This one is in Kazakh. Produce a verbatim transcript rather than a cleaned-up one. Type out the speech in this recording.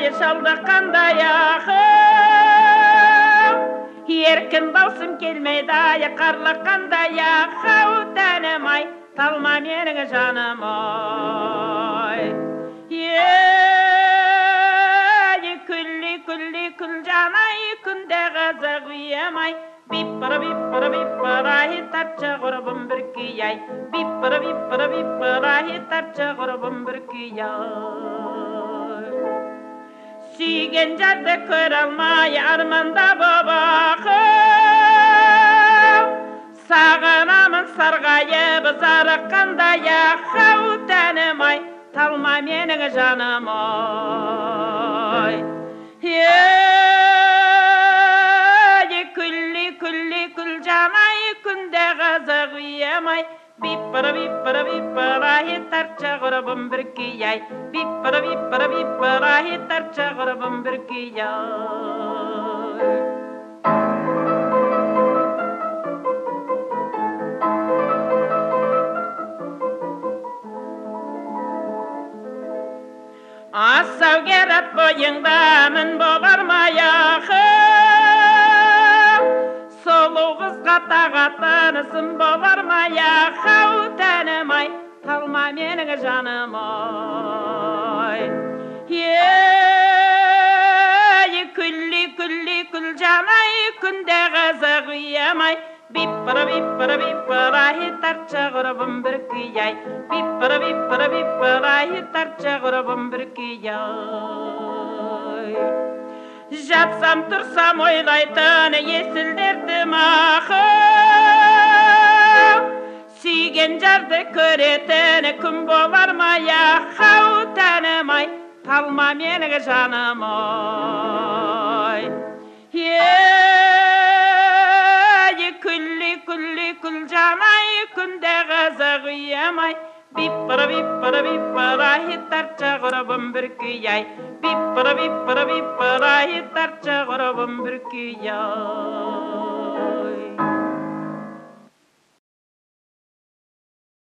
ай шалдыққандай ақым еркін даусым келмейді ай қарлыққандай ақау тәнім ай талма менің жаным ай күлі күлі күл жанай күнде қазақ үйем ай биппыр биппыр биппыр ай тартшы құрбым бір күй ай биппыр биппыр биппыр ай тартшы құрбым бір күй ай сүйген жарды көре алмай арманда боп ақым сағынамын сарғайып зарыққандай ақау тәнім ай талма менің жаным ай күлі күлі күл жанай күнде қазақ үйем ай биппыр биппыр биппыр ай тартшы құрбым бір күй ай биппыр биппыр биппыр ай тартшы құрбым бір күй ай асаugер ат бойыңда мін болар ма ақым сұлу қызға тағатынысым болар ма ақау тәнім ай талма менің жаным ай күлі күлі күл жанай күнде қазақ үйем ай биппыр биппыр биппыр ай тартшы құрбым бір күй ай биппыр биппыр биппыр ай тартшы құрбым бір күй ай жатсам тұрсам ойлайтын есілдердім ақым сүйген жарды көретін күн болар ма ақау тәнім ай талма менің жаным ай күлі күлі күл жанай күнде қазақ үйем ай биппыр биппыр биппыр ай тартшы құрбым бір күй ай биппыр биппыр биппыр ай тартшы құрбым бір күй ай